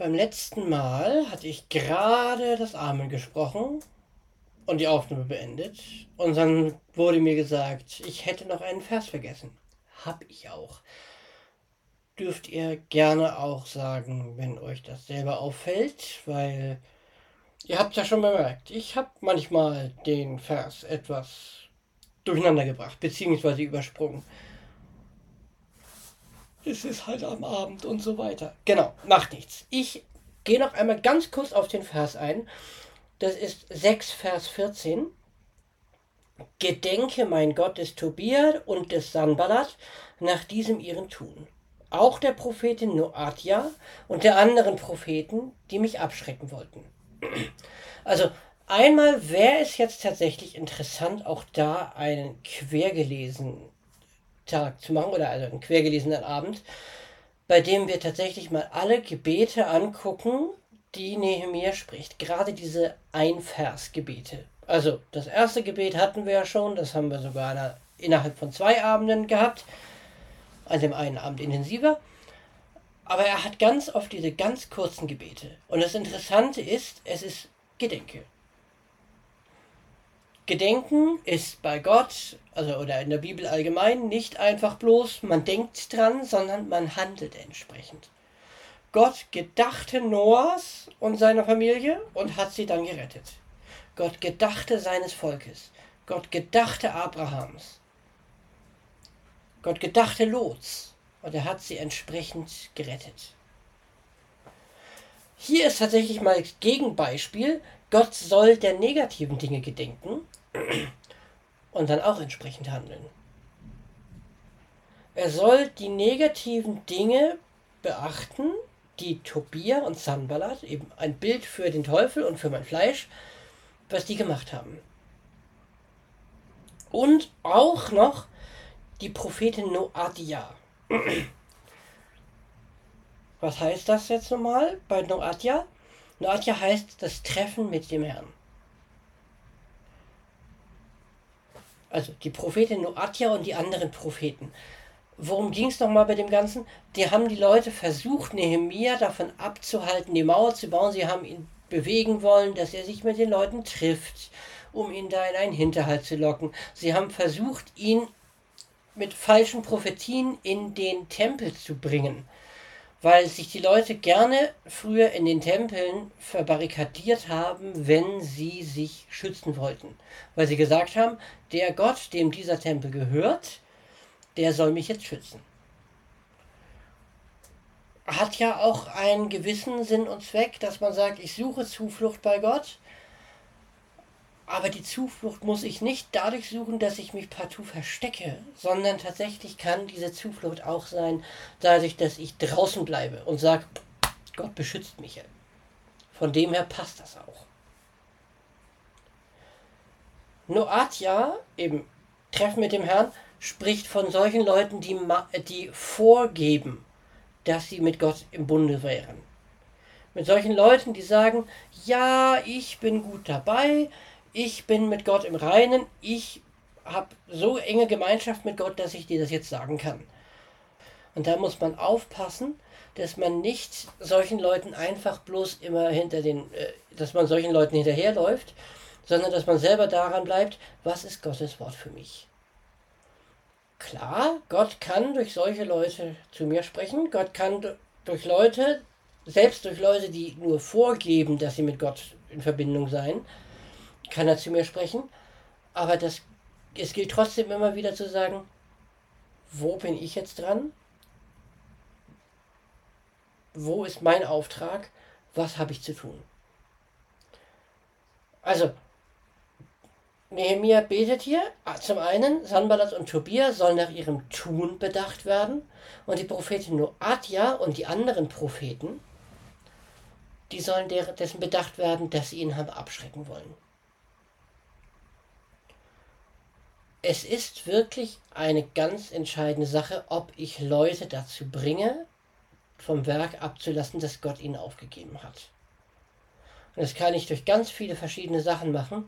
Beim letzten Mal hatte ich gerade das Amen gesprochen und die Aufnahme beendet. Und dann wurde mir gesagt, ich hätte noch einen Vers vergessen. Hab ich auch. Dürft ihr gerne auch sagen, wenn euch das selber auffällt, weil ihr habt ja schon bemerkt, ich habe manchmal den Vers etwas durcheinander gebracht, beziehungsweise übersprungen. Es ist halt am Abend und so weiter. Genau, macht nichts. Ich gehe noch einmal ganz kurz auf den Vers ein. Das ist 6 Vers 14. Gedenke mein Gott des Tobia und des Sanballat nach diesem ihren Tun. Auch der Prophetin Noadja und der anderen Propheten, die mich abschrecken wollten. Also einmal wäre es jetzt tatsächlich interessant, auch da einen quergelesenen Tag zu machen oder also einen quergelesenen Abend, bei dem wir tatsächlich mal alle Gebete angucken, die Nehemia spricht. Gerade diese Einversgebete. Also das erste Gebet hatten wir ja schon, das haben wir sogar innerhalb von 2 Abenden gehabt. An dem einen Abend intensiver. Aber er hat ganz oft diese ganz kurzen Gebete. Und das Interessante ist, es ist Gedenke. Gedenken ist bei Gott, also oder in der Bibel allgemein, nicht einfach bloß, man denkt dran, sondern man handelt entsprechend. Gott gedachte Noahs und seiner Familie und hat sie dann gerettet. Gott gedachte seines Volkes. Gott gedachte Abrahams. Gott gedachte Lots und er hat sie entsprechend gerettet. Hier ist tatsächlich mal das Gegenbeispiel. Gott soll der negativen Dinge gedenken und dann auch entsprechend handeln. Er soll die negativen Dinge beachten, die Tobia und Sanballat, eben ein Bild für den Teufel und für mein Fleisch, was die gemacht haben. Und auch noch die Prophetin Noadja. Was heißt das jetzt nochmal bei Noadja? Noadja heißt das Treffen mit dem Herrn. Also die Prophetin Noadja und die anderen Propheten. Worum ging es nochmal bei dem Ganzen? Die haben die Leute versucht, Nehemia davon abzuhalten, die Mauer zu bauen. Sie haben ihn bewegen wollen, dass er sich mit den Leuten trifft, um ihn da in einen Hinterhalt zu locken. Sie haben versucht, ihn mit falschen Prophetien in den Tempel zu bringen, weil sich die Leute gerne früher in den Tempeln verbarrikadiert haben, wenn sie sich schützen wollten. Weil sie gesagt haben, der Gott, dem dieser Tempel gehört, der soll mich jetzt schützen. Hat ja auch einen gewissen Sinn und Zweck, dass man sagt, ich suche Zuflucht bei Gott, aber die Zuflucht muss ich nicht dadurch suchen, dass ich mich partout verstecke, sondern tatsächlich kann diese Zuflucht auch sein, dadurch, dass ich draußen bleibe und sage, Gott beschützt mich. Von dem her passt das auch. Noadja, eben Treffen mit dem Herrn, spricht von solchen Leuten, die vorgeben, dass sie mit Gott im Bunde wären. Mit solchen Leuten, die sagen, ja, ich bin gut dabei, ich bin mit Gott im Reinen, ich habe so enge Gemeinschaft mit Gott, dass ich dir das jetzt sagen kann. Und da muss man aufpassen, dass man nicht solchen Leuten einfach bloß immer dass man solchen Leuten hinterherläuft, sondern dass man selber daran bleibt, was ist Gottes Wort für mich. Klar, Gott kann durch solche Leute zu mir sprechen. Gott kann durch Leute, selbst durch Leute, die nur vorgeben, dass sie mit Gott in Verbindung seien, kann er zu mir sprechen. Aber es gilt trotzdem immer wieder zu sagen, wo bin ich jetzt dran? Wo ist mein Auftrag? Was habe ich zu tun? Also, Nehemia betet hier, zum einen, Sanballat und Tobia sollen nach ihrem Tun bedacht werden und die Prophetin Noadja und die anderen Propheten, die sollen dessen bedacht werden, dass sie ihn haben abschrecken wollen. Es ist wirklich eine ganz entscheidende Sache, ob ich Leute dazu bringe, vom Werk abzulassen, das Gott ihnen aufgegeben hat. Und das kann ich durch ganz viele verschiedene Sachen machen.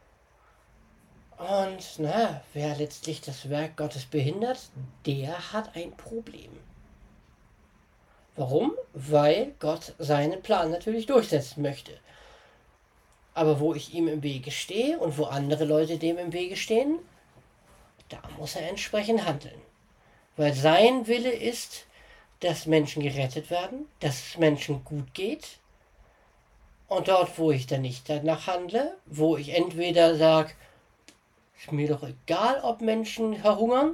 Und wer letztlich das Werk Gottes behindert, der hat ein Problem. Warum? Weil Gott seinen Plan natürlich durchsetzen möchte. Aber wo ich ihm im Wege stehe und wo andere Leute dem im Wege stehen, da muss er entsprechend handeln. Weil sein Wille ist, dass Menschen gerettet werden, dass es Menschen gut geht. Und dort, wo ich dann nicht danach handle, wo ich entweder sage, ist mir doch egal, ob Menschen verhungern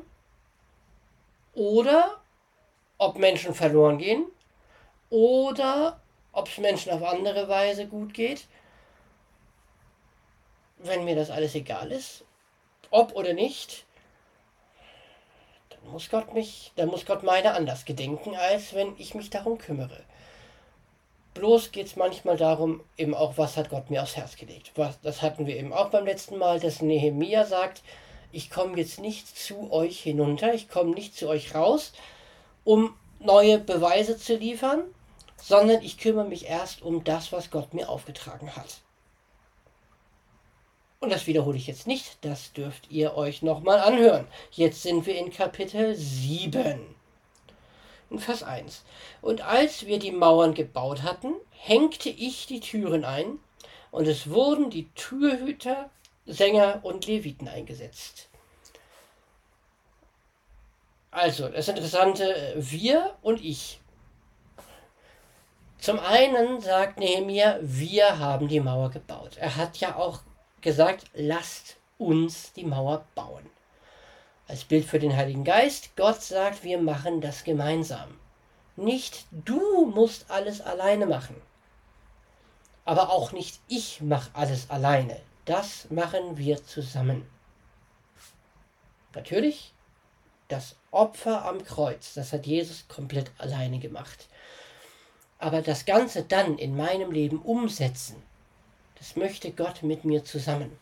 oder ob Menschen verloren gehen oder ob es Menschen auf andere Weise gut geht, wenn mir das alles egal ist, ob oder nicht, dann muss Gott meiner anders gedenken, als wenn ich mich darum kümmere. Bloß geht es manchmal darum, eben auch, was hat Gott mir aufs Herz gelegt. Das hatten wir eben auch beim letzten Mal, dass Nehemia sagt, ich komme jetzt nicht zu euch hinunter, ich komme nicht zu euch raus, um neue Beweise zu liefern, sondern ich kümmere mich erst um das, was Gott mir aufgetragen hat. Und das wiederhole ich jetzt nicht, das dürft ihr euch nochmal anhören. Jetzt sind wir in Kapitel 7. In Vers 1. Und als wir die Mauern gebaut hatten, hängte ich die Türen ein, und es wurden die Türhüter, Sänger und Leviten eingesetzt. Also, das Interessante, wir und ich. Zum einen sagt Nehemia, wir haben die Mauer gebaut. Er hat ja auch gesagt, lasst uns die Mauer bauen. Als Bild für den Heiligen Geist, Gott sagt, wir machen das gemeinsam. Nicht du musst alles alleine machen. Aber auch nicht ich mache alles alleine. Das machen wir zusammen. Natürlich, das Opfer am Kreuz, das hat Jesus komplett alleine gemacht. Aber das Ganze dann in meinem Leben umsetzen, das möchte Gott mit mir zusammen.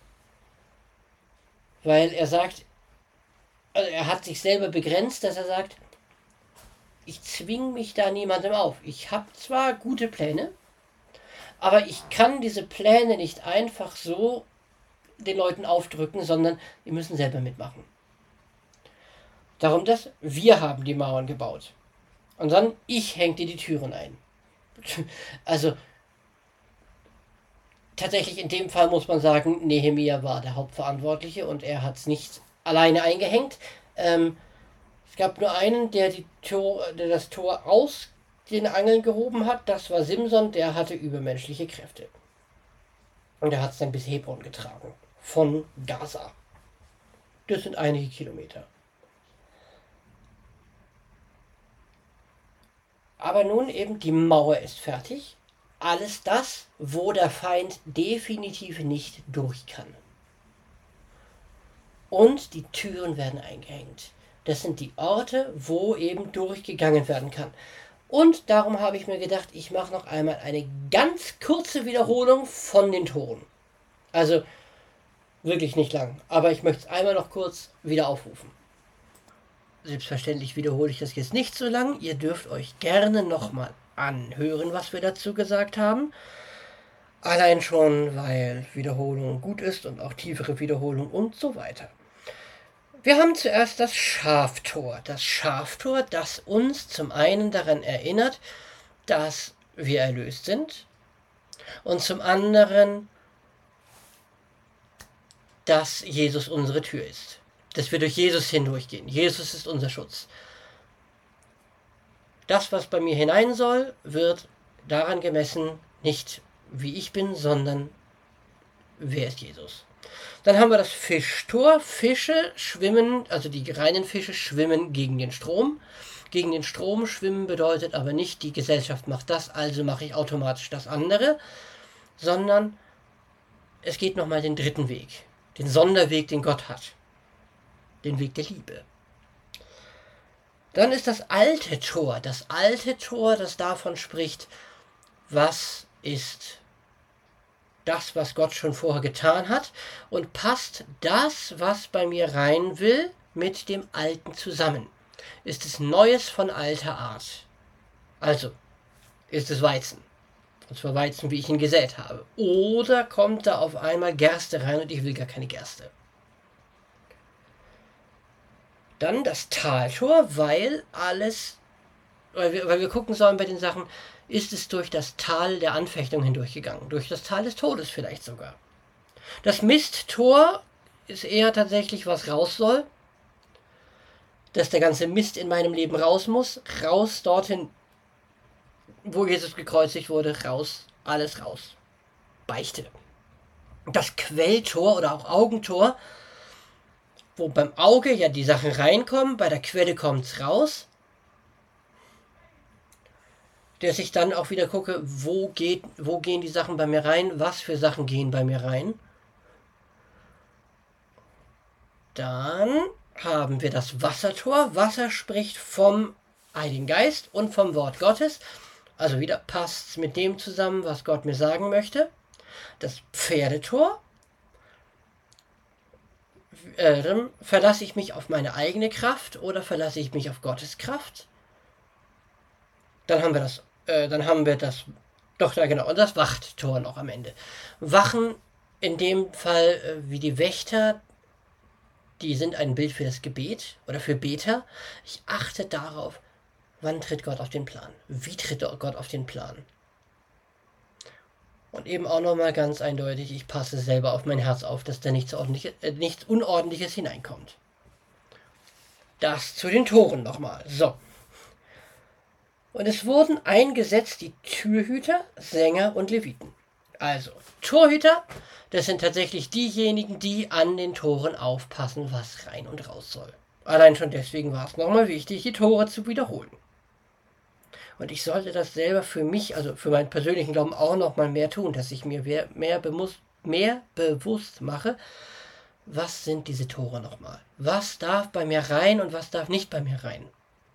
Weil er sagt, also er hat sich selber begrenzt, dass er sagt, ich zwinge mich da niemandem auf. Ich habe zwar gute Pläne, aber ich kann diese Pläne nicht einfach so den Leuten aufdrücken, sondern die müssen selber mitmachen. Darum das, wir haben die Mauern gebaut. Und dann, ich hängte die Türen ein. Also, tatsächlich in dem Fall muss man sagen, Nehemia war der Hauptverantwortliche und er hat es nicht alleine eingehängt. Es gab nur einen, der das Tor aus den Angeln gehoben hat. Das war Simson, der hatte übermenschliche Kräfte. Und er hat es dann bis Hebron getragen. Von Gaza. Das sind einige Kilometer. Aber nun eben, die Mauer ist fertig. Alles das, wo der Feind definitiv nicht durch kann. Und die Türen werden eingehängt. Das sind die Orte, wo eben durchgegangen werden kann. Und darum habe ich mir gedacht, ich mache noch einmal eine ganz kurze Wiederholung von den Toren. Also wirklich nicht lang, aber ich möchte es einmal noch kurz wieder aufrufen. Selbstverständlich wiederhole ich das jetzt nicht so lang. Ihr dürft euch gerne nochmal anhören, was wir dazu gesagt haben. Allein schon, weil Wiederholung gut ist und auch tiefere Wiederholung und so weiter. Wir haben zuerst das Schaftor. Das Schaftor, das uns zum einen daran erinnert, dass wir erlöst sind und zum anderen, dass Jesus unsere Tür ist. Dass wir durch Jesus hindurchgehen. Jesus ist unser Schutz. Das, was bei mir hinein soll, wird daran gemessen, nicht wie ich bin, sondern wer ist Jesus. Dann haben wir das Fischtor. Fische schwimmen, also die reinen Fische schwimmen gegen den Strom. Gegen den Strom schwimmen bedeutet aber nicht, die Gesellschaft macht das, also mache ich automatisch das andere, sondern es geht nochmal den dritten Weg. Den Sonderweg, den Gott hat. Den Weg der Liebe. Dann ist das alte Tor. Das alte Tor, das davon spricht, was ist das, was Gott schon vorher getan hat, und passt das, was bei mir rein will, mit dem Alten zusammen. Ist es Neues von alter Art? Also, ist es Weizen? Und zwar Weizen, wie ich ihn gesät habe. Oder kommt da auf einmal Gerste rein und ich will gar keine Gerste? Dann das Taltor, weil alles weil wir gucken sollen bei den Sachen, ist es durch das Tal der Anfechtung hindurchgegangen, durch das Tal des Todes vielleicht sogar. Das Misttor ist eher tatsächlich, was raus soll, dass der ganze Mist in meinem Leben raus muss, raus dorthin, wo Jesus gekreuzigt wurde, raus, alles raus. Beichte. Das Quelltor oder auch Augentor, wo beim Auge ja die Sachen reinkommen, bei der Quelle kommt es raus, dass ich dann auch wieder gucke, wo gehen die Sachen bei mir rein, was für Sachen gehen bei mir rein. Dann haben wir das Wassertor. Wasser spricht vom Heiligen Geist und vom Wort Gottes. Also wieder passt es mit dem zusammen, was Gott mir sagen möchte. Das Pferdetor. Verlasse ich mich auf meine eigene Kraft oder verlasse ich mich auf Gottes Kraft? Dann haben wir das, doch da genau, und das Wachttor noch am Ende. Wachen in dem Fall wie die Wächter, die sind ein Bild für das Gebet oder für Beter. Ich achte darauf, wann tritt Gott auf den Plan? Wie tritt Gott auf den Plan? Und eben auch nochmal ganz eindeutig, ich passe selber auf mein Herz auf, dass da nichts Unordentliches hineinkommt. Das zu den Toren nochmal. So. Und es wurden eingesetzt die Türhüter, Sänger und Leviten. Also, Torhüter, das sind tatsächlich diejenigen, die an den Toren aufpassen, was rein und raus soll. Allein schon deswegen war es nochmal wichtig, die Tore zu wiederholen. Und ich sollte das selber für mich, also für meinen persönlichen Glauben auch nochmal mehr tun, dass ich mir mehr bewusst mache, was sind diese Tore nochmal? Was darf bei mir rein und was darf nicht bei mir rein?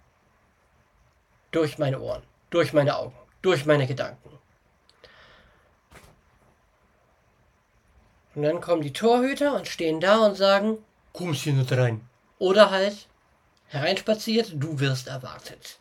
Durch meine Ohren, durch meine Augen, durch meine Gedanken. Und dann kommen die Torhüter und stehen da und sagen, kommst hier nicht rein. Oder halt, hereinspaziert, du wirst erwartet.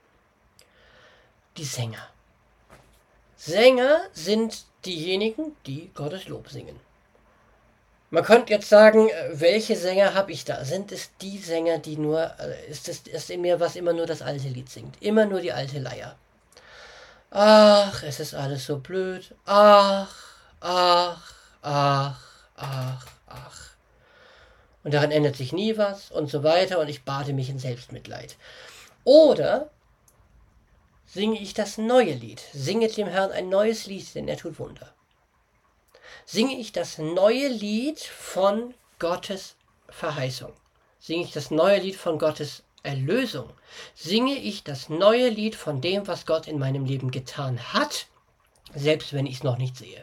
Die Sänger. Sänger sind diejenigen, die Gottes Lob singen. Man könnte jetzt sagen, welche Sänger habe ich da? Sind es die Sänger, die nur, ist in mir, was immer nur das alte Lied singt? Immer nur die alte Leier. Ach, es ist alles so blöd. Ach. Und daran ändert sich nie was und so weiter und ich bade mich in Selbstmitleid. Oder singe ich das neue Lied? Singet dem Herrn ein neues Lied, denn er tut Wunder. Singe ich das neue Lied von Gottes Verheißung? Singe ich das neue Lied von Gottes Erlösung? Singe ich das neue Lied von dem, was Gott in meinem Leben getan hat, selbst wenn ich es noch nicht sehe?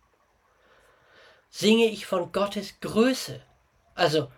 Singe ich von Gottes Größe? Also,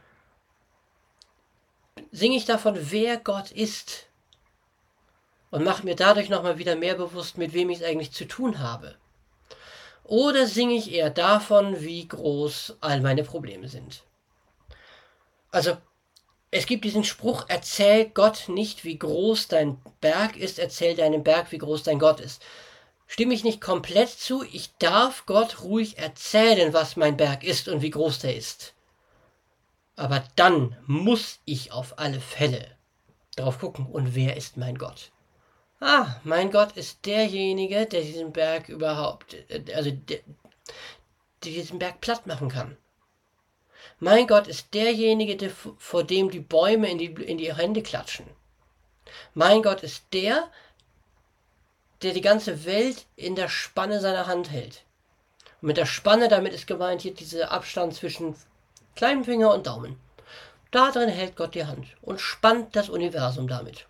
singe ich davon, wer Gott ist? Und mache mir dadurch nochmal wieder mehr bewusst, mit wem ich es eigentlich zu tun habe? Oder singe ich eher davon, wie groß all meine Probleme sind? Also, es gibt diesen Spruch, erzähl Gott nicht, wie groß dein Berg ist, erzähl deinem Berg, wie groß dein Gott ist. Stimme ich nicht komplett zu, ich darf Gott ruhig erzählen, was mein Berg ist und wie groß der ist. Aber dann muss ich auf alle Fälle drauf gucken, und wer ist mein Gott? Mein Gott ist derjenige, der diesen Berg überhaupt, der diesen Berg platt machen kann. Mein Gott ist derjenige, vor dem die Bäume in die Hände klatschen. Mein Gott ist der die ganze Welt in der Spanne seiner Hand hält. Und mit der Spanne, damit ist gemeint hier dieser Abstand zwischen kleinem Finger und Daumen. Da drin hält Gott die Hand und spannt das Universum damit.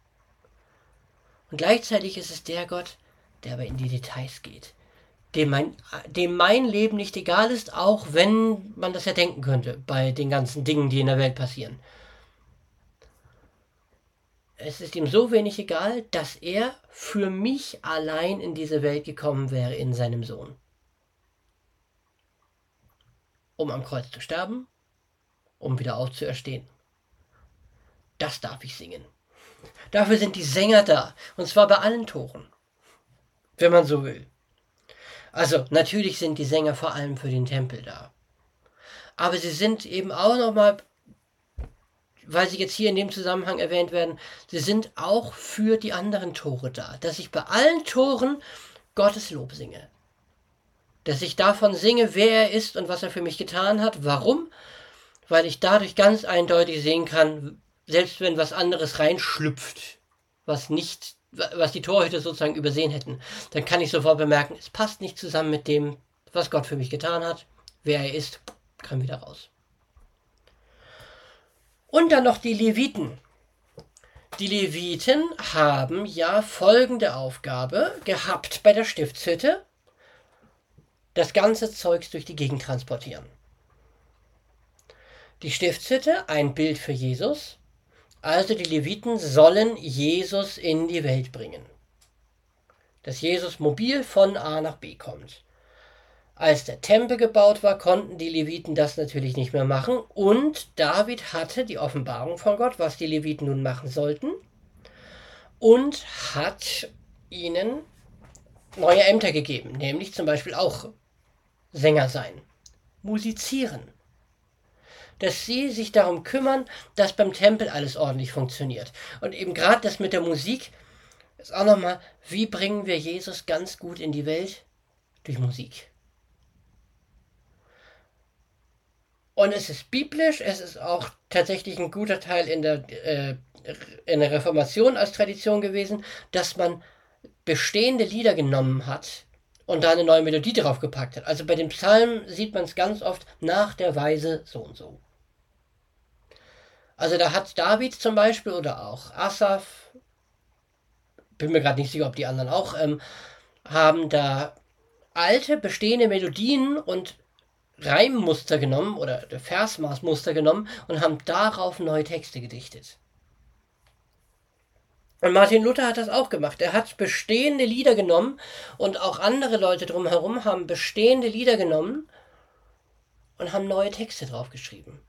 Und gleichzeitig ist es der Gott, der aber in die Details geht. Dem mein Leben nicht egal ist, auch wenn man das ja denken könnte, bei den ganzen Dingen, die in der Welt passieren. Es ist ihm so wenig egal, dass er für mich allein in diese Welt gekommen wäre in seinem Sohn. Um am Kreuz zu sterben, um wieder aufzuerstehen. Das darf ich singen. Dafür sind die Sänger da, und zwar bei allen Toren, wenn man so will. Also, natürlich sind die Sänger vor allem für den Tempel da. Aber sie sind eben auch nochmal weil sie jetzt hier in dem Zusammenhang erwähnt werden, sie sind auch für die anderen Tore da. Dass ich bei allen Toren Gottes Lob singe. Dass ich davon singe, wer er ist und was er für mich getan hat. Warum? Weil ich dadurch ganz eindeutig sehen kann, selbst wenn was anderes reinschlüpft, was die Torhüter sozusagen übersehen hätten, dann kann ich sofort bemerken, es passt nicht zusammen mit dem, was Gott für mich getan hat. Wer er ist, kann wieder raus. Und dann noch die Leviten. Die Leviten haben ja folgende Aufgabe gehabt bei der Stiftshütte: das ganze Zeugs durch die Gegend transportieren. Die Stiftshütte, ein Bild für Jesus. Also die Leviten sollen Jesus in die Welt bringen. Dass Jesus mobil von A nach B kommt. Als der Tempel gebaut war, konnten die Leviten das natürlich nicht mehr machen. Und David hatte die Offenbarung von Gott, was die Leviten nun machen sollten. Und hat ihnen neue Ämter gegeben. Nämlich zum Beispiel auch Sänger sein, musizieren. Dass sie sich darum kümmern, dass beim Tempel alles ordentlich funktioniert. Und eben gerade das mit der Musik ist auch nochmal, wie bringen wir Jesus ganz gut in die Welt? Durch Musik. Und es ist biblisch, es ist auch tatsächlich ein guter Teil in der Reformation als Tradition gewesen, dass man bestehende Lieder genommen hat und da eine neue Melodie drauf gepackt hat. Also bei den Psalmen sieht man es ganz oft nach der Weise so und so. Also da hat David zum Beispiel oder auch Asaf, bin mir gerade nicht sicher, ob die anderen auch, haben da alte, bestehende Melodien und Reimmuster genommen oder Versmaßmuster genommen und haben darauf neue Texte gedichtet. Und Martin Luther hat das auch gemacht. Er hat bestehende Lieder genommen und auch andere Leute drumherum haben bestehende Lieder genommen und haben neue Texte draufgeschrieben.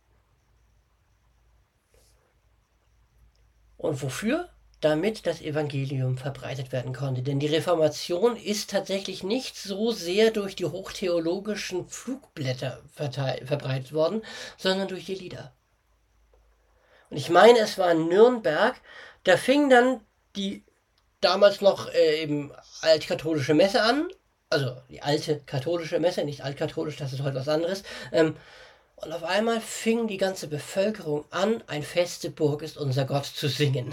Und wofür? Damit das Evangelium verbreitet werden konnte. Denn die Reformation ist tatsächlich nicht so sehr durch die hochtheologischen Flugblätter verbreitet worden, sondern durch die Lieder. Und ich meine, es war in Nürnberg, da fing dann die damals noch eben altkatholische Messe an, also die alte katholische Messe, nicht altkatholisch, das ist heute was anderes, und auf einmal fing die ganze Bevölkerung an, ein feste Burg ist unser Gott zu singen.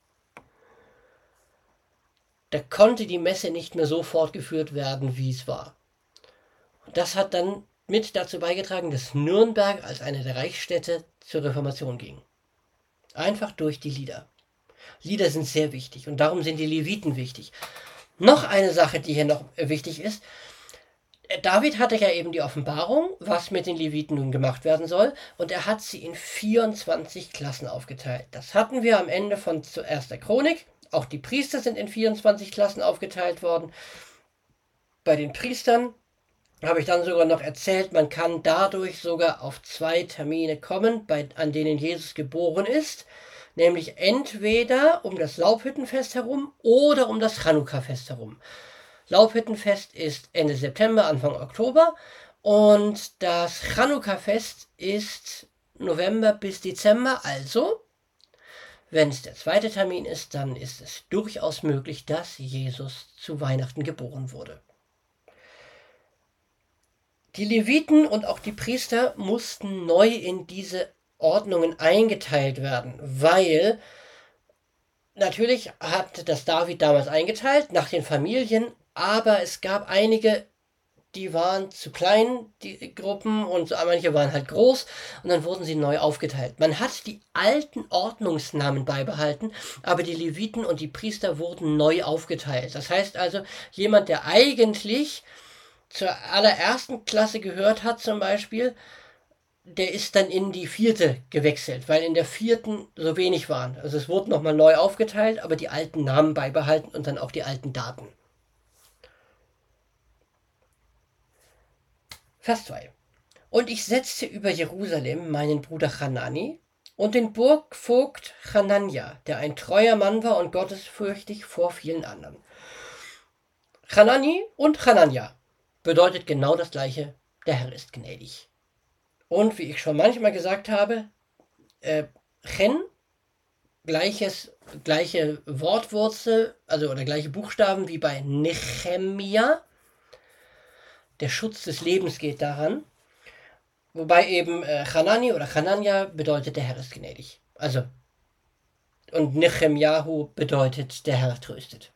Da konnte die Messe nicht mehr so fortgeführt werden, wie es war. Und das hat dann mit dazu beigetragen, dass Nürnberg als eine der Reichsstädte zur Reformation ging. Einfach durch die Lieder. Lieder sind sehr wichtig und darum sind die Leviten wichtig. Noch eine Sache, die hier noch wichtig ist. David hatte ja eben die Offenbarung, was mit den Leviten nun gemacht werden soll, und er hat sie in 24 Klassen aufgeteilt. Das hatten wir am Ende von zuerst der Chronik. Auch die Priester sind in 24 Klassen aufgeteilt worden. Bei den Priestern habe ich dann sogar noch erzählt, man kann dadurch sogar auf 2 Termine kommen, an denen Jesus geboren ist. Nämlich entweder um das Laubhüttenfest herum oder um das Chanukka-Fest herum. Laubhüttenfest ist Ende September, Anfang Oktober und das Chanukka-Fest ist November bis Dezember. Also, wenn es der 2. Termin ist, dann ist es durchaus möglich, dass Jesus zu Weihnachten geboren wurde. Die Leviten und auch die Priester mussten neu in diese Ordnungen eingeteilt werden, weil natürlich hat das David damals eingeteilt nach den Familien, aber es gab einige, die waren zu klein, die Gruppen, und manche waren halt groß und dann wurden sie neu aufgeteilt. Man hat die alten Ordnungsnamen beibehalten, aber die Leviten und die Priester wurden neu aufgeteilt. Das heißt also, jemand, der eigentlich zur allerersten Klasse gehört hat zum Beispiel, der ist dann in die 4. gewechselt, weil in der 4. so wenig waren. Also es wurde nochmal neu aufgeteilt, aber die alten Namen beibehalten und dann auch die alten Daten. Vers 2. Und ich setzte über Jerusalem meinen Bruder Hanani und den Burgvogt Hananja, der ein treuer Mann war und gottesfürchtig vor vielen anderen. Hanani und Hananja bedeutet genau das gleiche, der Herr ist gnädig. Und wie ich schon manchmal gesagt habe, Chen, gleiche Wortwurzel, also oder gleiche Buchstaben wie bei Nehemia. Der Schutz des Lebens geht daran. Wobei eben Hanani oder Hanania bedeutet, der Herr ist gnädig. Also, und Nehemjahu bedeutet, der Herr tröstet.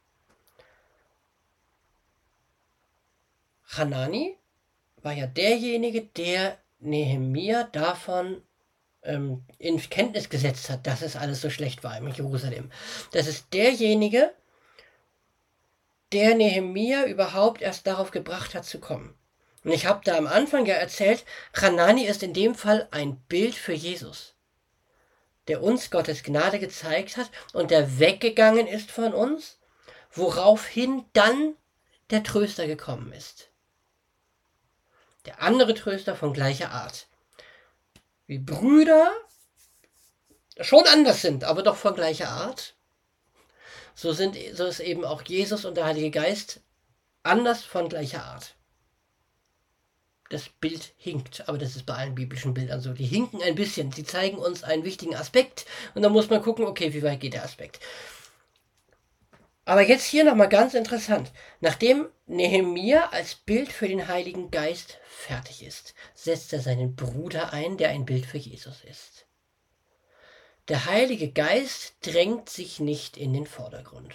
Hanani war ja derjenige, der Nehemia davon in Kenntnis gesetzt hat, dass es alles so schlecht war in Jerusalem. Das ist derjenige, der Nehemia überhaupt erst darauf gebracht hat zu kommen. Und ich habe da am Anfang ja erzählt, Hanani ist in dem Fall ein Bild für Jesus, der uns Gottes Gnade gezeigt hat und der weggegangen ist von uns, woraufhin dann der Tröster gekommen ist. Der andere Tröster von gleicher Art. Wie Brüder schon anders sind, aber doch von gleicher Art. So ist eben auch Jesus und der Heilige Geist anders von gleicher Art. Das Bild hinkt, aber das ist bei allen biblischen Bildern so. Die hinken ein bisschen, sie zeigen uns einen wichtigen Aspekt und dann muss man gucken, okay, wie weit geht der Aspekt. Aber jetzt hier nochmal ganz interessant. Nachdem Nehemia als Bild für den Heiligen Geist fertig ist, setzt er seinen Bruder ein, der ein Bild für Jesus ist. Der Heilige Geist drängt sich nicht in den Vordergrund.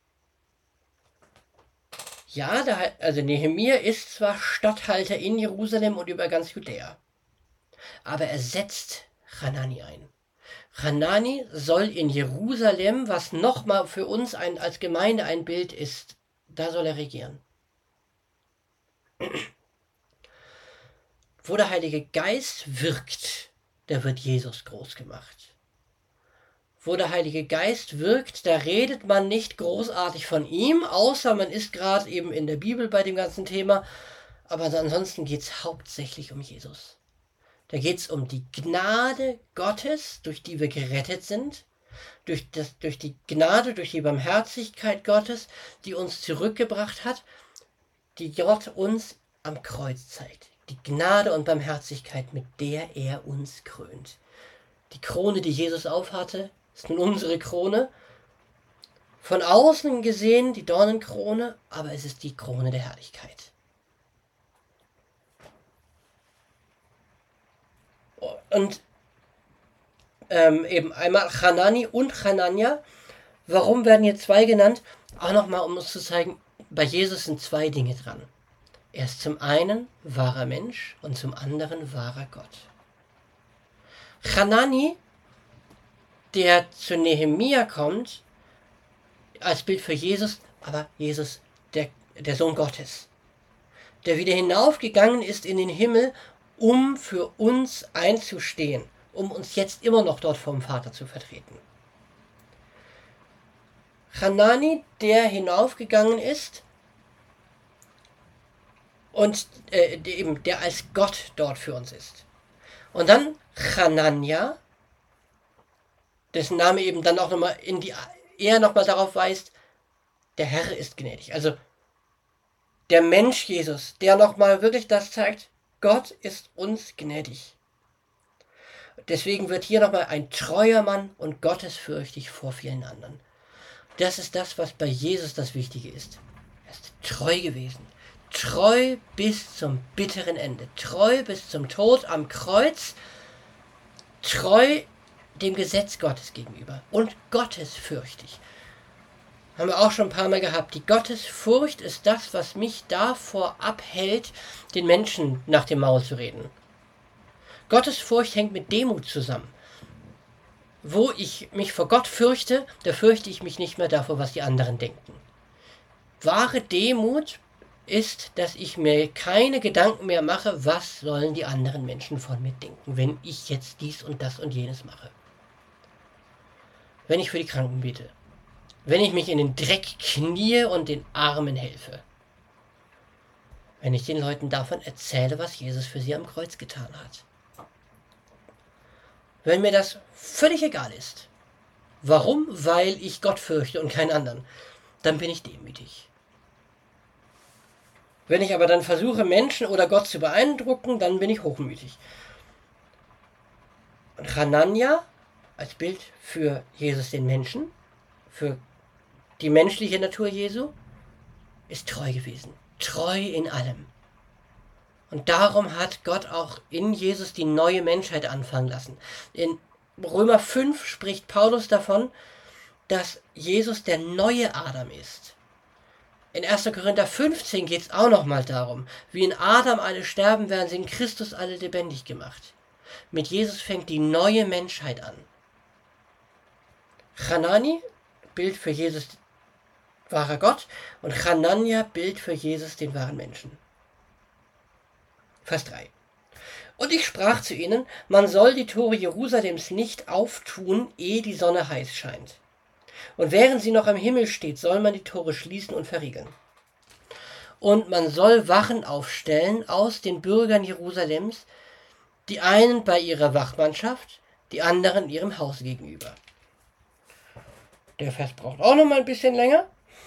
Ja, also Nehemia ist zwar Statthalter in Jerusalem und über ganz Judäa, aber er setzt Hanani ein. Hanani soll in Jerusalem, was nochmal für uns als Gemeinde ein Bild ist, da soll er regieren. Wo der Heilige Geist wirkt, da wird Jesus groß gemacht. Wo der Heilige Geist wirkt, da redet man nicht großartig von ihm, außer man ist gerade eben in der Bibel bei dem ganzen Thema. Aber ansonsten geht es hauptsächlich um Jesus. Da geht es um die Gnade Gottes, durch die wir gerettet sind, durch die Gnade, durch die Barmherzigkeit Gottes, die uns zurückgebracht hat, die Gott uns am Kreuz zeigt. Die Gnade und Barmherzigkeit, mit der er uns krönt. Die Krone, die Jesus aufhatte, ist nun unsere Krone. Von außen gesehen die Dornenkrone, aber es ist die Krone der Herrlichkeit. Und eben einmal Hanani und Hanania. Warum werden hier zwei genannt? Auch nochmal, um uns zu zeigen, bei Jesus sind zwei Dinge dran. Er ist zum einen wahrer Mensch und zum anderen wahrer Gott. Hanani, der zu Nehemia kommt, als Bild für Jesus, aber Jesus, der Sohn Gottes, der wieder hinaufgegangen ist in den Himmel, um für uns einzustehen, um uns jetzt immer noch dort vom Vater zu vertreten. Hanani, der hinaufgegangen ist und der als Gott dort für uns ist. Und dann Hanania, dessen Name eben dann auch nochmal eher nochmal darauf weist, der Herr ist gnädig. Also der Mensch Jesus, der nochmal wirklich das zeigt, Gott ist uns gnädig. Deswegen wird hier nochmal ein treuer Mann und gottesfürchtig vor vielen anderen. Das ist das, was bei Jesus das Wichtige ist. Er ist treu gewesen. Treu bis zum bitteren Ende. Treu bis zum Tod am Kreuz. Treu dem Gesetz Gottes gegenüber. Und gottesfürchtig. Haben wir auch schon ein paar Mal gehabt. Die Gottesfurcht ist das, was mich davor abhält, den Menschen nach dem Maul zu reden. Gottesfurcht hängt mit Demut zusammen. Wo ich mich vor Gott fürchte, da fürchte ich mich nicht mehr davor, was die anderen denken. Wahre Demut ist, dass ich mir keine Gedanken mehr mache, was sollen die anderen Menschen von mir denken, wenn ich jetzt dies und das und jenes mache. Wenn ich für die Kranken bete. Wenn ich mich in den Dreck knie und den Armen helfe. Wenn ich den Leuten davon erzähle, was Jesus für sie am Kreuz getan hat. Wenn mir das völlig egal ist. Warum? Weil ich Gott fürchte und keinen anderen. Dann bin ich demütig. Wenn ich aber dann versuche, Menschen oder Gott zu beeindrucken, dann bin ich hochmütig. Und Hanania als Bild für Jesus den Menschen, für die menschliche Natur Jesu, ist treu gewesen. Treu in allem. Und darum hat Gott auch in Jesus die neue Menschheit anfangen lassen. In Römer 5 spricht Paulus davon, dass Jesus der neue Adam ist. In 1. Korinther 15 geht es auch nochmal darum, wie in Adam alle sterben, werden sie in Christus alle lebendig gemacht. Mit Jesus fängt die neue Menschheit an. Hanani, Bild für Jesus, wahrer Gott, und Hanania, Bild für Jesus, den wahren Menschen. Vers 3. Und ich sprach zu ihnen, man soll die Tore Jerusalems nicht auftun, ehe die Sonne heiß scheint. Und während sie noch am Himmel steht, soll man die Tore schließen und verriegeln. Und man soll Wachen aufstellen aus den Bürgern Jerusalems, die einen bei ihrer Wachmannschaft, die anderen ihrem Haus gegenüber. Der Vers braucht auch noch mal ein bisschen länger.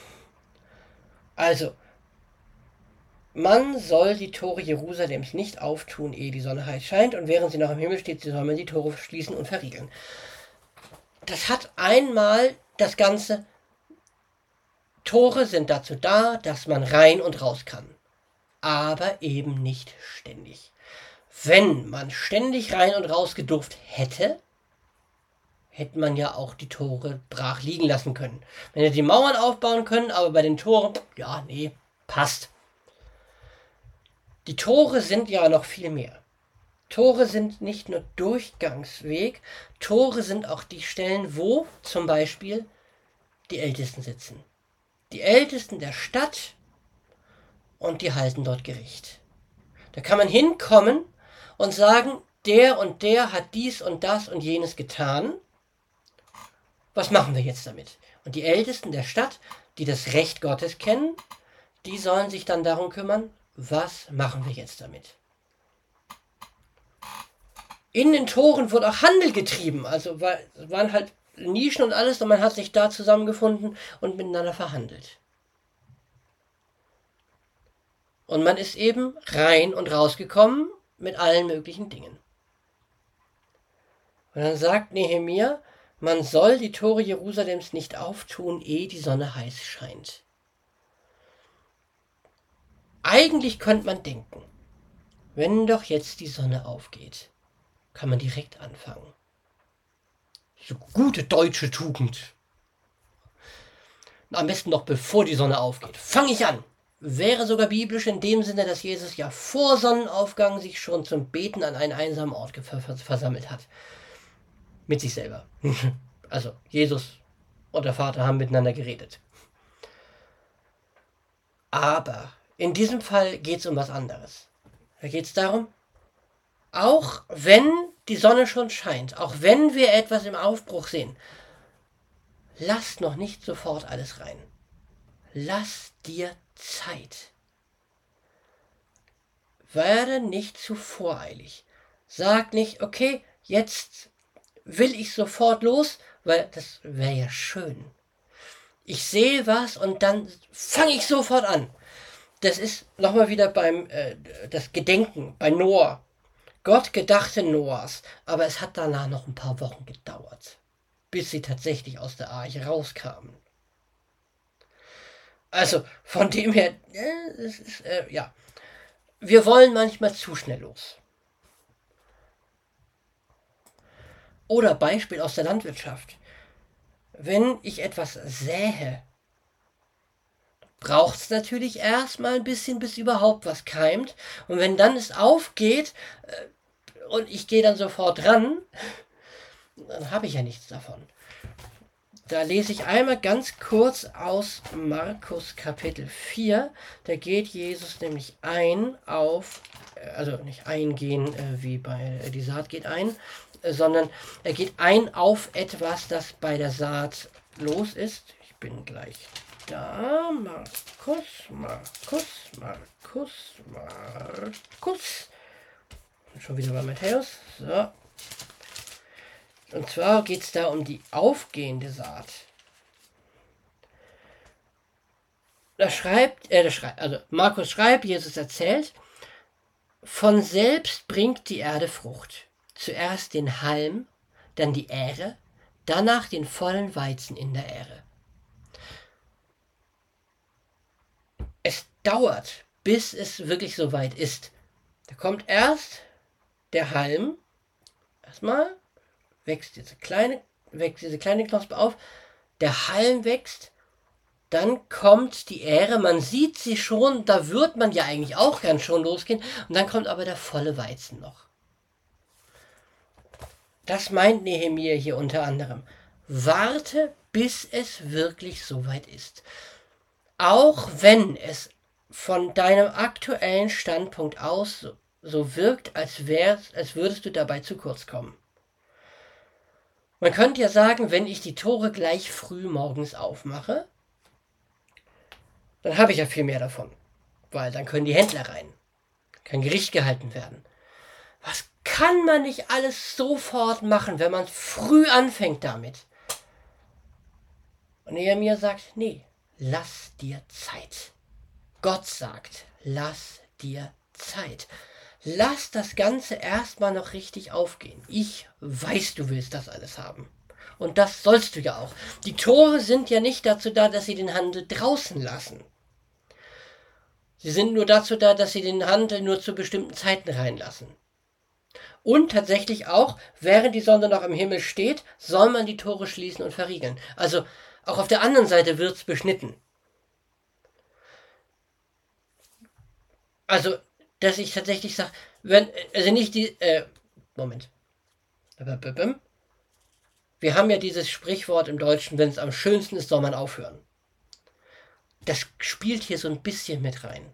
Also, man soll die Tore Jerusalems nicht auftun, ehe die Sonne heiß scheint, und während sie noch am Himmel steht, soll man die Tore schließen und verriegeln. Das hat einmal das Ganze, Tore sind dazu da, dass man rein und raus kann, aber eben nicht ständig. Wenn man ständig rein und raus gedurft hätte, hätte man ja auch die Tore brach liegen lassen können. Man hätte die Mauern aufbauen können, aber bei den Toren, ja, nee, passt. Die Tore sind ja noch viel mehr. Tore sind nicht nur Durchgangsweg, Tore sind auch die Stellen, wo zum Beispiel die Ältesten sitzen. Die Ältesten der Stadt, und die halten dort Gericht. Da kann man hinkommen und sagen, der und der hat dies und das und jenes getan. Was machen wir jetzt damit? Und die Ältesten der Stadt, die das Recht Gottes kennen, die sollen sich dann darum kümmern, was machen wir jetzt damit? In den Toren wurde auch Handel getrieben, also waren halt Nischen und alles, und man hat sich da zusammengefunden und miteinander verhandelt. Und man ist eben rein und rausgekommen mit allen möglichen Dingen. Und dann sagt Nehemia, man soll die Tore Jerusalems nicht auftun, ehe die Sonne heiß scheint. Eigentlich könnte man denken, wenn doch jetzt die Sonne aufgeht, kann man direkt anfangen. So gute deutsche Tugend. Und am besten noch bevor die Sonne aufgeht. Fange ich an. Wäre sogar biblisch in dem Sinne, dass Jesus ja vor Sonnenaufgang sich schon zum Beten an einen einsamen Ort versammelt hat. Mit sich selber. Also Jesus und der Vater haben miteinander geredet. Aber in diesem Fall geht es um was anderes. Da geht es darum, auch wenn die Sonne schon scheint, auch wenn wir etwas im Aufbruch sehen, lass noch nicht sofort alles rein. Lass dir Zeit. Werde nicht zu voreilig. Sag nicht, okay, jetzt will ich sofort los, weil das wäre ja schön. Ich sehe was und dann fange ich sofort an. Das ist nochmal wieder beim das Gedenken bei Noah. Gott gedachte Noahs, aber es hat danach noch ein paar Wochen gedauert, bis sie tatsächlich aus der Arche rauskamen. Also von dem her, ja, wir wollen manchmal zu schnell los. Oder Beispiel aus der Landwirtschaft. Wenn ich etwas sähe, braucht es natürlich erstmal ein bisschen, bis überhaupt was keimt. Und wenn dann es aufgeht und ich gehe dann sofort ran, dann habe ich ja nichts davon. Da lese ich einmal ganz kurz aus Markus Kapitel 4. Da geht Jesus nämlich ein auf, also nicht eingehen wie bei die Saat geht ein, sondern er geht ein auf etwas, das bei der Saat los ist. Ich bin gleich da. Markus. Schon wieder bei Matthäus. So. Und zwar geht es da um die aufgehende Saat. Markus schreibt, Jesus erzählt, von selbst bringt die Erde Frucht. Zuerst den Halm, dann die Ähre, danach den vollen Weizen in der Ähre. Es dauert, bis es wirklich so weit ist. Da kommt erst der Halm, erstmal wächst diese kleine Knospe auf, der Halm wächst, dann kommt die Ähre, man sieht sie schon, da wird man ja eigentlich auch gern schon losgehen, und dann kommt aber der volle Weizen noch. Das meint Nehemia hier unter anderem. Warte, bis es wirklich soweit ist. Auch wenn es von deinem aktuellen Standpunkt aus so wirkt, als würdest du dabei zu kurz kommen. Man könnte ja sagen, wenn ich die Tore gleich früh morgens aufmache, dann habe ich ja viel mehr davon. Weil dann können die Händler rein. Kann Gericht gehalten werden. Was kann man nicht alles sofort machen, wenn man früh anfängt damit? Und Nehemia sagt, nee, lass dir Zeit. Gott sagt, lass dir Zeit. Lass das Ganze erstmal noch richtig aufgehen. Ich weiß, du willst das alles haben. Und das sollst du ja auch. Die Tore sind ja nicht dazu da, dass sie den Handel draußen lassen. Sie sind nur dazu da, dass sie den Handel nur zu bestimmten Zeiten reinlassen. Und tatsächlich auch, während die Sonne noch im Himmel steht, soll man die Tore schließen und verriegeln. Also auch auf der anderen Seite wird es beschnitten. Also, dass ich tatsächlich sage, Moment. Wir haben ja dieses Sprichwort im Deutschen, wenn es am schönsten ist, soll man aufhören. Das spielt hier so ein bisschen mit rein.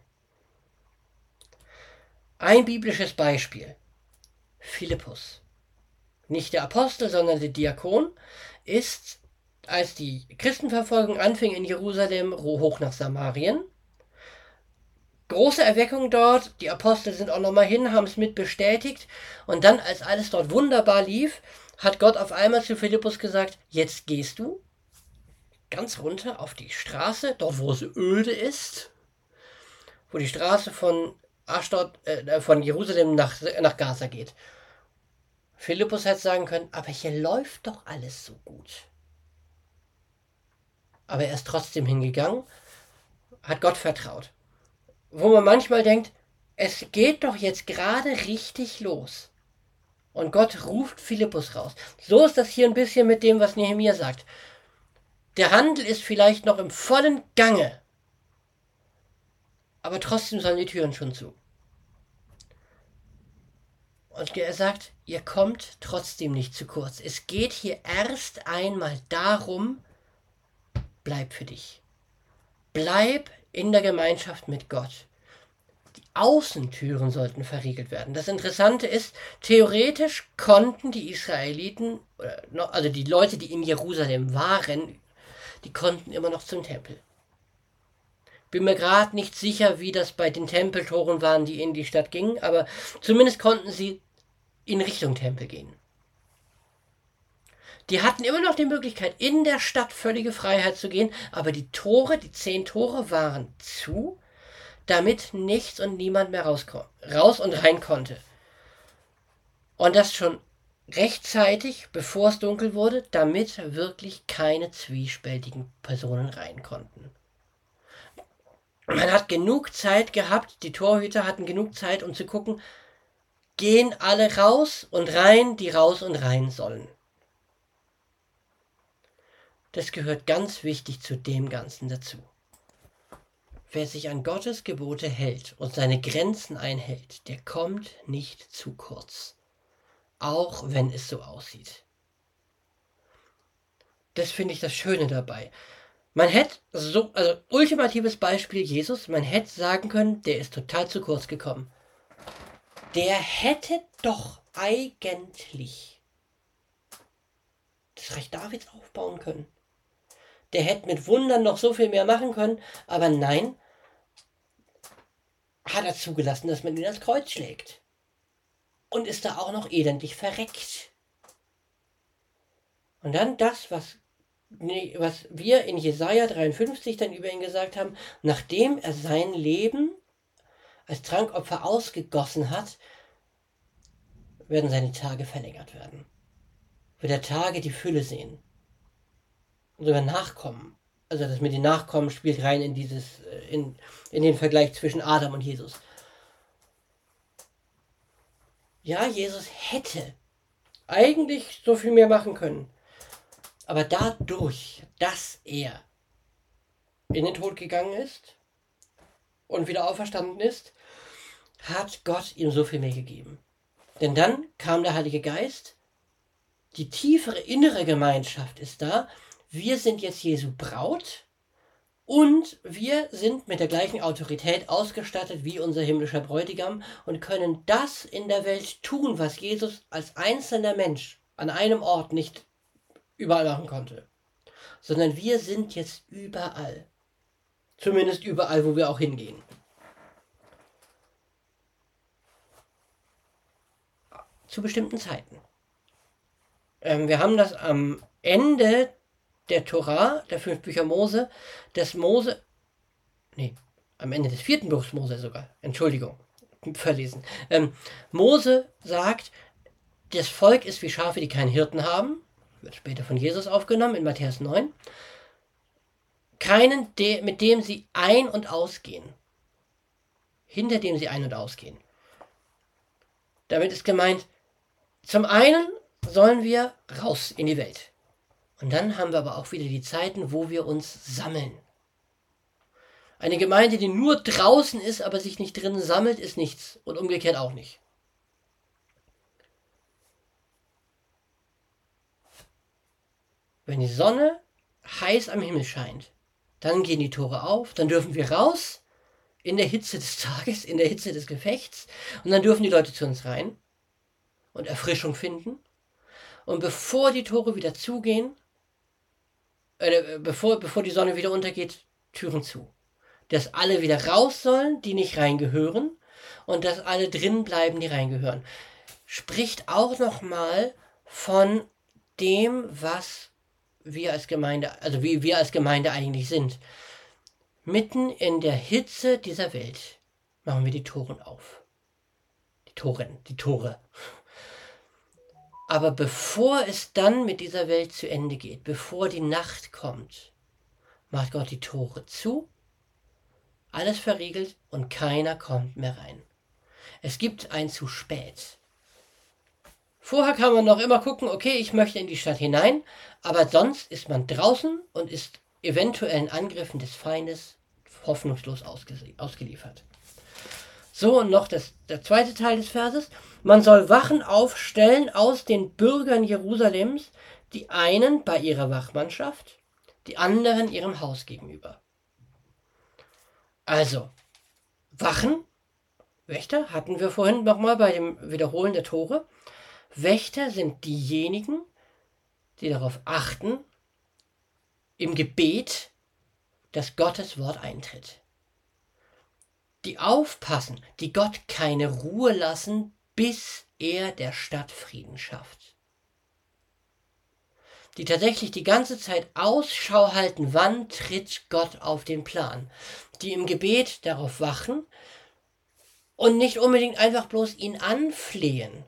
Ein biblisches Beispiel. Philippus. Nicht der Apostel, sondern der Diakon ist, als die Christenverfolgung anfing in Jerusalem, hoch nach Samarien. Große Erweckung dort, die Apostel sind auch nochmal hin, haben es mit bestätigt. Und dann, als alles dort wunderbar lief, hat Gott auf einmal zu Philippus gesagt, jetzt gehst du ganz runter auf die Straße, dort wo es öde ist, wo die Straße von Jerusalem nach Gaza geht. Philippus hätte sagen können, aber hier läuft doch alles so gut. Aber er ist trotzdem hingegangen, hat Gott vertraut. Wo man manchmal denkt, es geht doch jetzt gerade richtig los. Und Gott ruft Philippus raus. So ist das hier ein bisschen mit dem, was Nehemia sagt. Der Handel ist vielleicht noch im vollen Gange, aber trotzdem sollen die Türen schon zu. Und er sagt, ihr kommt trotzdem nicht zu kurz. Es geht hier erst einmal darum, bleib für dich. Bleib in der Gemeinschaft mit Gott. Die Außentüren sollten verriegelt werden. Das Interessante ist, theoretisch konnten die Israeliten, also die Leute, die in Jerusalem waren, die konnten immer noch zum Tempel. Bin mir gerade nicht sicher, wie das bei den Tempeltoren waren, die in die Stadt gingen, aber zumindest konnten sie in Richtung Tempel gehen. Die hatten immer noch die Möglichkeit, in der Stadt völlige Freiheit zu gehen, aber die 10 Tore waren zu, damit nichts und niemand mehr raus und rein konnte. Und das schon rechtzeitig, bevor es dunkel wurde, damit wirklich keine zwiespältigen Personen rein konnten. Man hat genug Zeit gehabt, die Torhüter hatten genug Zeit, um zu gucken, gehen alle raus und rein, die raus und rein sollen. Das gehört ganz wichtig zu dem Ganzen dazu. Wer sich an Gottes Gebote hält und seine Grenzen einhält, der kommt nicht zu kurz. Auch wenn es so aussieht. Das finde ich das Schöne dabei. Man hätte ultimatives Beispiel Jesus, man hätte sagen können, der ist total zu kurz gekommen. Der hätte doch eigentlich das Reich Davids aufbauen können. Der hätte mit Wundern noch so viel mehr machen können, aber nein, hat er zugelassen, dass man ihn ans Kreuz schlägt. Und ist da auch noch elendig verreckt. Und dann das, was wir in Jesaja 53 dann über ihn gesagt haben, nachdem er sein Leben als Trankopfer ausgegossen hat, werden seine Tage verlängert werden. wird der Tage die Fülle sehen. Und sogar Nachkommen. Also das mit den Nachkommen spielt rein in in den Vergleich zwischen Adam und Jesus. Ja, Jesus hätte eigentlich so viel mehr machen können. Aber dadurch, dass er in den Tod gegangen ist und wieder auferstanden ist, hat Gott ihm so viel mehr gegeben. Denn dann kam der Heilige Geist, die tiefere innere Gemeinschaft ist da, wir sind jetzt Jesu Braut und wir sind mit der gleichen Autorität ausgestattet wie unser himmlischer Bräutigam und können das in der Welt tun, was Jesus als einzelner Mensch an einem Ort nicht überall machen konnte. Sondern wir sind jetzt überall. Zumindest überall, wo wir auch hingehen. Zu bestimmten Zeiten. Wir haben das am Ende der Tora, der 5 Bücher Mose, am Ende des 4. Buchs Mose sogar, Entschuldigung, verlesen. Mose sagt, das Volk ist wie Schafe, die keinen Hirten haben, wird später von Jesus aufgenommen in Matthäus 9, keinen, mit dem sie ein- und ausgehen, hinter dem sie ein- und ausgehen. Damit ist gemeint, zum einen sollen wir raus in die Welt. Und dann haben wir aber auch wieder die Zeiten, wo wir uns sammeln. Eine Gemeinde, die nur draußen ist, aber sich nicht drinnen sammelt, ist nichts. Und umgekehrt auch nicht. Wenn die Sonne heiß am Himmel scheint, dann gehen die Tore auf, dann dürfen wir raus in der Hitze des Tages, in der Hitze des Gefechts. Und dann dürfen die Leute zu uns rein und Erfrischung finden. Und bevor die Tore wieder zugehen, bevor die Sonne wieder untergeht, Türen zu. Dass alle wieder raus sollen, die nicht reingehören, und dass alle drin bleiben, die reingehören. Spricht auch nochmal von dem, was wir als Gemeinde, also wie wir als Gemeinde eigentlich sind. Mitten in der Hitze dieser Welt machen wir die Toren auf. Die Tore. Aber bevor es dann mit dieser Welt zu Ende geht, bevor die Nacht kommt, macht Gott die Tore zu, alles verriegelt und keiner kommt mehr rein. Es gibt ein zu spät. Vorher kann man noch immer gucken, okay, ich möchte in die Stadt hinein, aber sonst ist man draußen und ist eventuellen Angriffen des Feindes hoffnungslos ausgeliefert. So, und noch der zweite Teil des Verses. Man soll Wachen aufstellen aus den Bürgern Jerusalems, die einen bei ihrer Wachmannschaft, die anderen ihrem Haus gegenüber. Also, Wachen, Wächter, hatten wir vorhin nochmal bei dem Wiederholen der Tore. Wächter sind diejenigen, die darauf achten, im Gebet, dass Gottes Wort eintritt. Die aufpassen, die Gott keine Ruhe lassen, bis er der Stadt Frieden schafft. Die tatsächlich die ganze Zeit Ausschau halten, wann tritt Gott auf den Plan. Die im Gebet darauf wachen und nicht unbedingt einfach bloß ihn anflehen.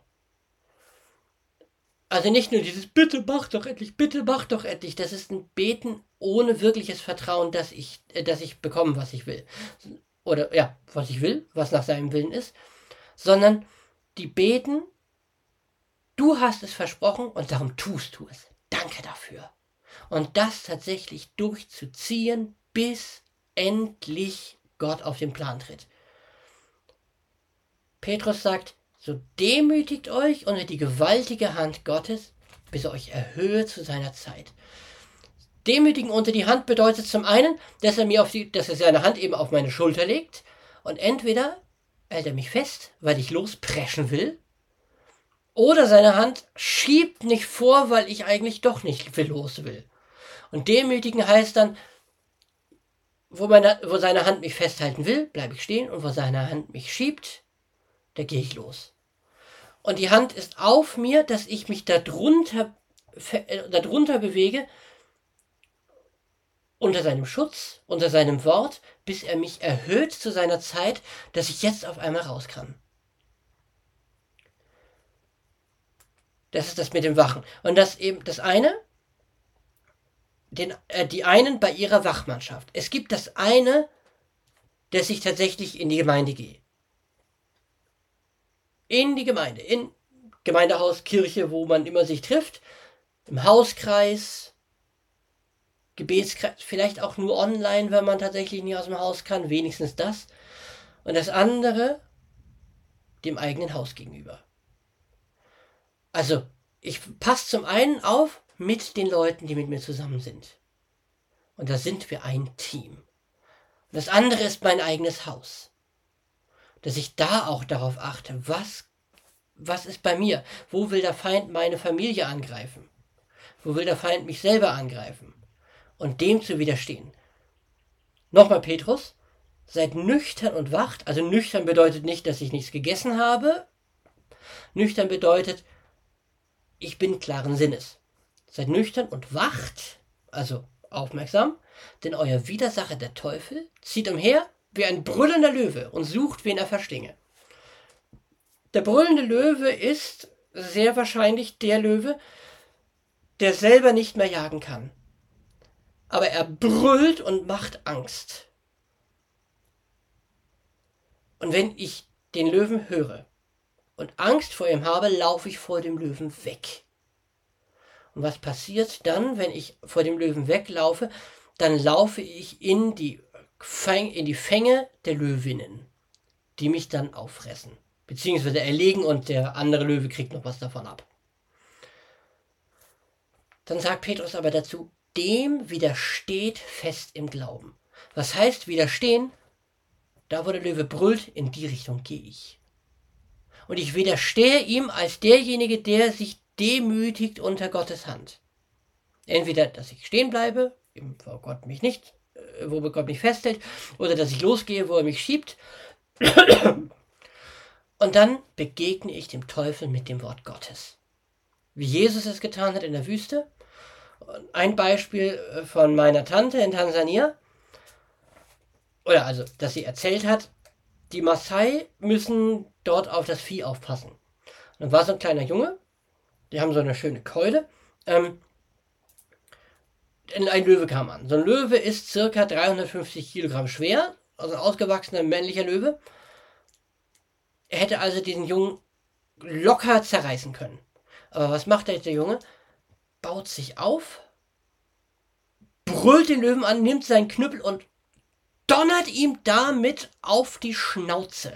Also nicht nur dieses Bitte mach doch endlich, das ist ein Beten ohne wirkliches Vertrauen, dass ich bekomme, was ich will. Oder ja, was ich will, was nach seinem Willen ist, sondern die beten, du hast es versprochen und darum tust du es. Danke dafür. Und das tatsächlich durchzuziehen, bis endlich Gott auf den Plan tritt. Petrus sagt, so demütigt euch unter die gewaltige Hand Gottes, bis er euch erhöhe zu seiner Zeit. Demütigen unter die Hand bedeutet zum einen, dass er seine Hand eben auf meine Schulter legt und entweder hält er mich fest, weil ich lospreschen will, oder seine Hand schiebt nicht vor, weil ich eigentlich doch nicht los will. Und demütigen heißt dann, wo seine Hand mich festhalten will, bleibe ich stehen, und wo seine Hand mich schiebt, da gehe ich los. Und die Hand ist auf mir, dass ich mich darunter bewege, unter seinem Schutz, unter seinem Wort, bis er mich erhöht zu seiner Zeit, dass ich jetzt auf einmal raus kann. Das ist das mit dem Wachen. Und das eben das eine, die einen bei ihrer Wachmannschaft. Es gibt das eine, dass ich tatsächlich in die Gemeinde gehe. In die Gemeinde, in Gemeindehaus, Kirche, wo man immer sich trifft, im Hauskreis, Gebetskreis, vielleicht auch nur online, wenn man tatsächlich nicht aus dem Haus kann, wenigstens das. Und das andere, dem eigenen Haus gegenüber. Also, ich passe zum einen auf mit den Leuten, die mit mir zusammen sind. Und da sind wir ein Team. Und das andere ist mein eigenes Haus. Dass ich da auch darauf achte, was ist bei mir? Wo will der Feind meine Familie angreifen? Wo will der Feind mich selber angreifen? Und dem zu widerstehen. Nochmal Petrus, seid nüchtern und wacht. Also nüchtern bedeutet nicht, dass ich nichts gegessen habe. Nüchtern bedeutet, ich bin klaren Sinnes. Seid nüchtern und wacht, also aufmerksam, denn euer Widersacher, der Teufel, zieht umher wie ein brüllender Löwe und sucht, wen er verschlinge. Der brüllende Löwe ist sehr wahrscheinlich der Löwe, der selber nicht mehr jagen kann. Aber er brüllt und macht Angst. Und wenn ich den Löwen höre und Angst vor ihm habe, laufe ich vor dem Löwen weg. Und was passiert dann, wenn ich vor dem Löwen weglaufe? Dann laufe ich in die Fänge der Löwinnen, die mich dann auffressen, beziehungsweise erlegen und der andere Löwe kriegt noch was davon ab. Dann sagt Petrus aber dazu, dem widersteht fest im Glauben. Was heißt widerstehen? Da wo der Löwe brüllt, in die Richtung gehe ich. Und ich widerstehe ihm als derjenige, der sich demütigt unter Gottes Hand. Entweder, dass ich stehen bleibe, wo Gott mich nicht, wo Gott mich festhält, oder dass ich losgehe, wo er mich schiebt. Und dann begegne ich dem Teufel mit dem Wort Gottes. Wie Jesus es getan hat in der Wüste. Ein Beispiel von meiner Tante in Tansania. Oder also, dass sie erzählt hat, die Maasai müssen dort auf das Vieh aufpassen. Und dann war so ein kleiner Junge, die haben so eine schöne Keule. Ein Löwe kam an. So ein Löwe ist circa 350 Kilogramm schwer, also ein ausgewachsener männlicher Löwe. Er hätte also diesen Jungen locker zerreißen können. Aber was macht der Junge? Baut sich auf, brüllt den Löwen an, nimmt seinen Knüppel und donnert ihm damit auf die Schnauze.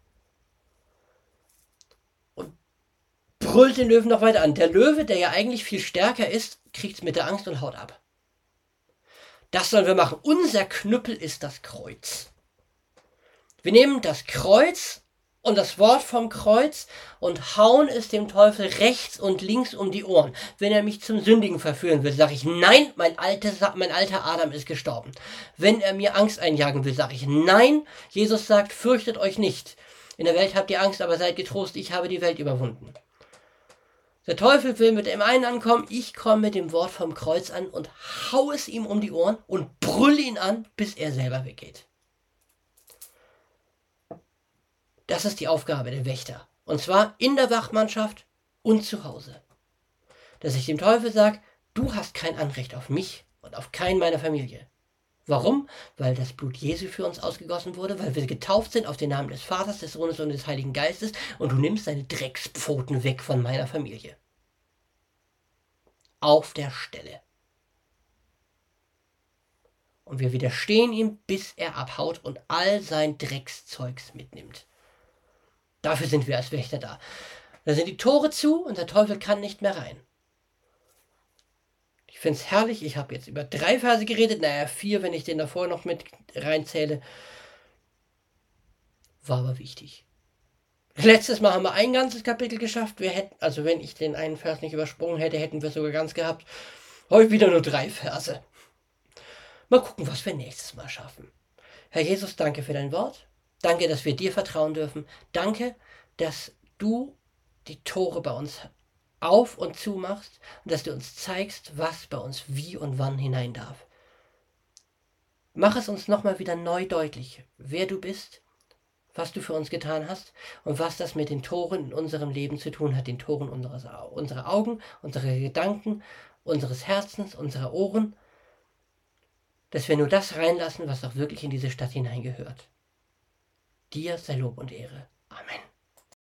Und brüllt den Löwen noch weiter an. Der Löwe, der ja eigentlich viel stärker ist, kriegt es mit der Angst und haut ab. Das sollen wir machen. Unser Knüppel ist das Kreuz. Wir nehmen das Kreuz und das Wort vom Kreuz und hauen es dem Teufel rechts und links um die Ohren. Wenn er mich zum Sündigen verführen will, sage ich, nein, mein alter Adam ist gestorben. Wenn er mir Angst einjagen will, sage ich, nein, Jesus sagt, fürchtet euch nicht. In der Welt habt ihr Angst, aber seid getrost, ich habe die Welt überwunden. Der Teufel will mit dem einen ankommen, ich komme mit dem Wort vom Kreuz an und hau es ihm um die Ohren und brülle ihn an, bis er selber weggeht. Das ist die Aufgabe der Wächter. Und zwar in der Wachmannschaft und zu Hause. Dass ich dem Teufel sage, du hast kein Anrecht auf mich und auf keinen meiner Familie. Warum? Weil das Blut Jesu für uns ausgegossen wurde, weil wir getauft sind auf den Namen des Vaters, des Sohnes und des Heiligen Geistes und du nimmst deine Dreckspfoten weg von meiner Familie. Auf der Stelle. Und wir widerstehen ihm, bis er abhaut und all sein Dreckszeugs mitnimmt. Dafür sind wir als Wächter da. Da sind die Tore zu und der Teufel kann nicht mehr rein. Ich finde es herrlich. Ich habe jetzt über 3 Verse geredet. 4, wenn ich den davor noch mit reinzähle. War aber wichtig. Letztes Mal haben wir ein ganzes Kapitel geschafft. Also wenn ich den einen Vers nicht übersprungen hätte, hätten wir es sogar ganz gehabt. Heute wieder nur 3 Verse. Mal gucken, was wir nächstes Mal schaffen. Herr Jesus, danke für dein Wort. Danke, dass wir dir vertrauen dürfen. Danke, dass du die Tore bei uns auf und zu machst und dass du uns zeigst, was bei uns wie und wann hinein darf. Mach es uns nochmal wieder neu deutlich, wer du bist, was du für uns getan hast und was das mit den Toren in unserem Leben zu tun hat, den Toren unserer Augen, unserer Gedanken, unseres Herzens, unserer Ohren, dass wir nur das reinlassen, was auch wirklich in diese Stadt hineingehört. Dir sei Lob und Ehre.